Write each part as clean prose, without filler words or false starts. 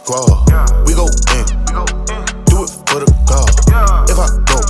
squad. We go in, do it for the God. If I go,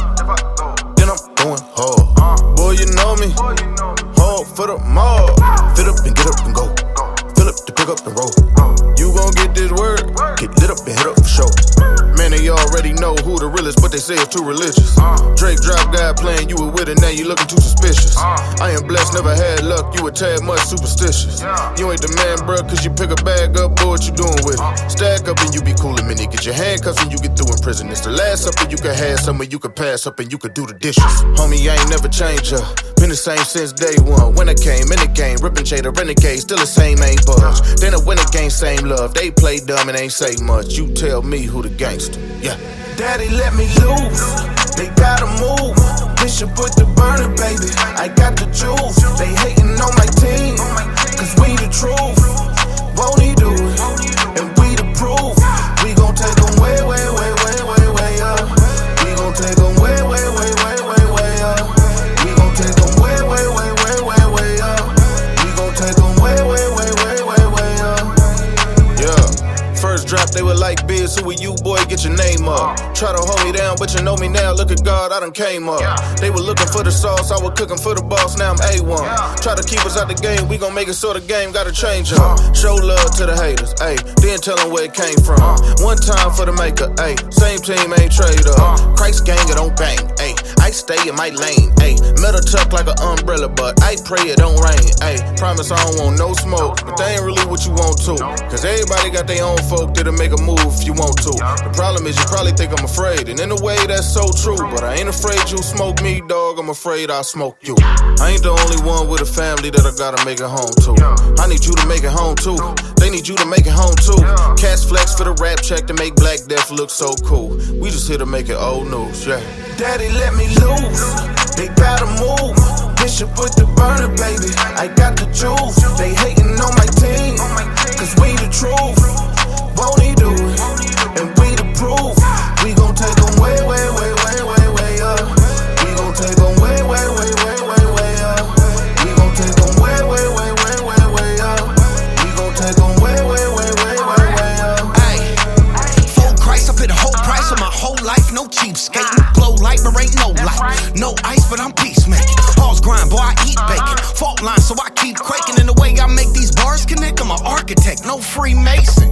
then I'm going hard. Boy, you know me, hard for the mob. Fill up and get up and go. Fill up to pick up and roll. You gon' get this word, get lit up and hit up for show. Man, they already know who the realest, but they say it's too religious. Drake drop guy playing, you were with it, now you looking too suspicious. I am blessed, never had luck, you a tad much superstitious. You ain't the man, bruh, cause you pick a bag up, boy, what you doing with it? Stack up and you be cool a minute, get your handcuffs and you get through in prison. It's the last supper you could have, somewhere you could pass up and you could do the dishes. Homie, I ain't never changed up, been the same since day one. When I came in the game, ripping Jada, renegade, still the same, ain't budge. Then I win the game, same love, they play dumb and ain't say much. You tell me who the gangster. Yeah. Daddy let me loose, they gotta move. Bishop with the burner, baby, I got the juice. They hating on my team, cause we the truth. Won't he do it, and we the proof. We gon' take them way, way, way, way, way, way up. We gon' take them way, way, way, way, way, way up. We gon' take them way, way, way, way, way, way up. We gon' take them way, way, way, way, way, way up. Yeah. First drop, they were like, Biz, who are you, boy, get your name up. Try to hold me down, but you know me now, look at God, I done came up. They were looking for the sauce, I was cooking for the boss, now I'm A1. Try to keep us out the game, we gon' make it so the game gotta change up. Show love to the haters, ayy, then tell them where it came from. One time for the maker, ayy, same team ain't trade up. Christ gang, it don't bang, ayy, I stay in my lane, ayy. Metal tuck like an umbrella, but I pray it don't rain, ayy. Promise I don't want no smoke, but they ain't really what you want to. Cause everybody got their own folk that'll make a move if you want to. The problem is you probably think I'm afraid, and in a way that's so true. But I ain't afraid you'll smoke me, dog, I'm afraid I'll smoke you. I ain't the only one with a family that I gotta make it home to. I need you to make it home too. They need you to make it home too. Cash flex for the rap check to make Black Death look so cool. We just here to make it old news, yeah. Daddy let me loose, they gotta move. Bishop with the burner, baby, I got the juice. They hating on my team, cause we the truth. Won't he do it, and we the proof. We gon' take them way, way, way, way, way, way up. We gon' take them way, way, way, way, way, way up. We gon' take them way, way, way, way, way, way up. We gon' take them way, way, way, way, way, way up. Ayy, full Christ, I pay the whole price of my whole life, no cheapskating. Glow light, but ain't no light. No ice, but I'm peacemaking. All's grind, boy, I eat bacon. Fault line, so I keep quaking. In the way I make these bars connect, I'm an architect, no Freemason.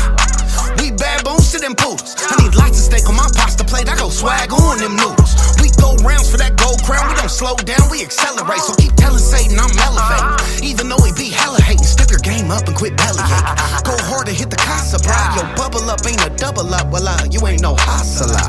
We baboons to them poodles. I need lots of steak on my pasta plate. I go swag on them noodles. We go rounds for that gold crown. We don't slow down, we accelerate. So keep telling Satan I'm elevating. Even though he be hella hating, step your game up and quit bellyaching. Go hard and hit the casa, bro. Yo, bubble up ain't a double up. Well, you ain't no hustler.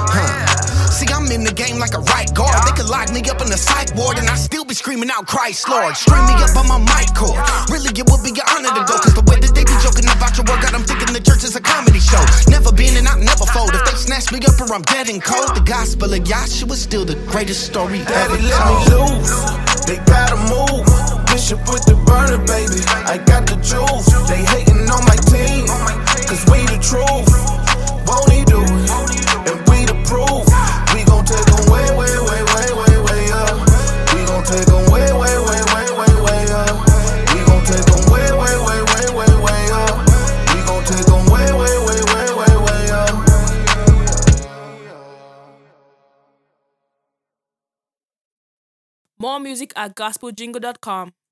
See, I'm in the game like a right guard. They could lock me up in the psych ward and I still be screaming out Christ Lord. String me up on my mic cord. Really, it would be an honor to go. Cause the way that they be joking about your work, got them thinking the church is a comedy show. Never been and I never fold. If they snatch me up or I'm dead and cold, the gospel of Yahshua is still the greatest story ever Daddy let me told. loose, they gotta move. Bishop with the burner, baby, I got the juice. They hating on my team, cause we the truth. Won't he do it, and we the proof. We gon' take them way, way, way, way, way, way up. We gon' take them way, way, way, way, way, way up. We gon' take them way, way, way, way, way, way up. We gon' take them way, way, way, way, way, way up. More music at gospeljingle.com.